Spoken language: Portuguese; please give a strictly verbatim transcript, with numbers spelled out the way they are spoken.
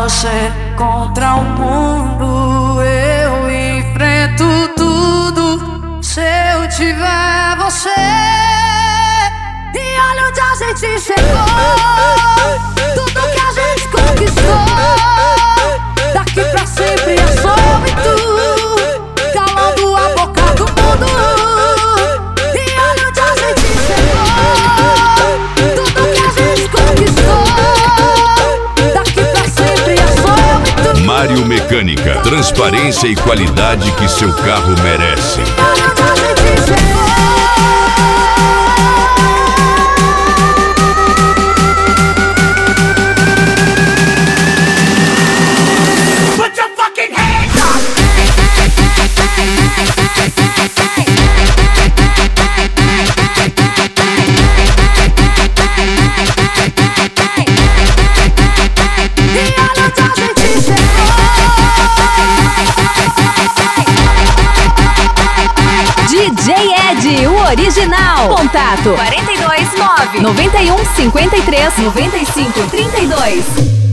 você contra o mundo. Eu enfrento tudo se eu tiver você. E olha onde a gente chegou, tudo que a gente conquistou. Daqui pra sempre é só eu e tu, calando a boca do mundo. E olha onde a gente chegou, tudo que a gente conquistou. Daqui pra sempre é só eu e tu. Mário Mecânica, transparência e qualidade que seu carro merece. E olha onde a gente chegou. D J Ed, o original. Contato quarenta e dois, nove, noventa e um, cinquenta e três, noventa e cinco, trinta e dois.